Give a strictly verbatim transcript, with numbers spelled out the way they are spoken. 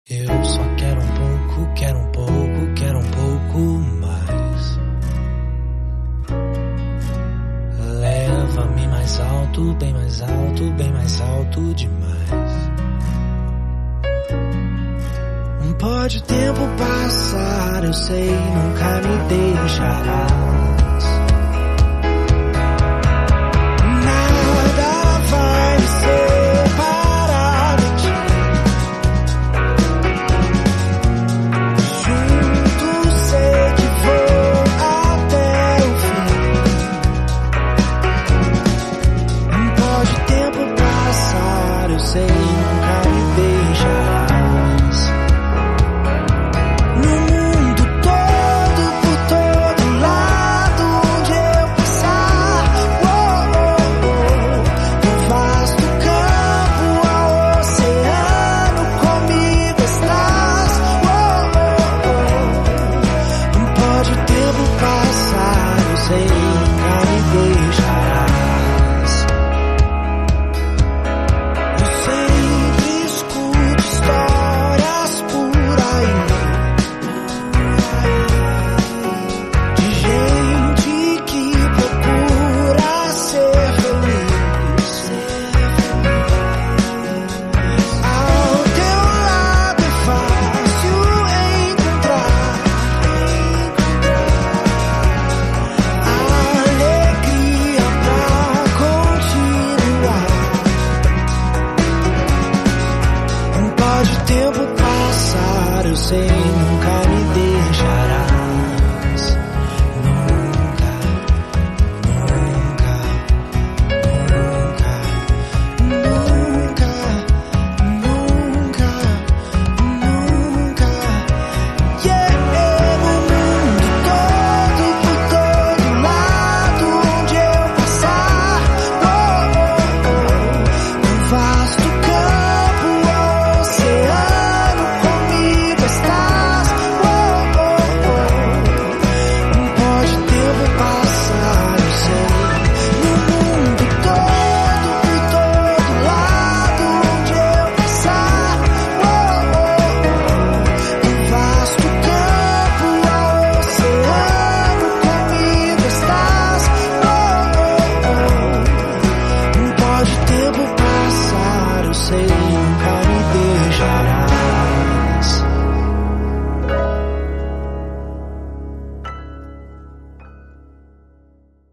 Eu só quero um pouco, quero um pouco, quero um pouco mais. Leva-me mais alto, bem mais alto, bem mais alto demais. Pode o tempo passar, eu sei, nunca me deixarás. Nada vai me separar de ti. Junto sei que vou até o fim. Pode o tempo passar, eu sei, nunca me deixarás. Pode o tempo passar, eu sei, nunca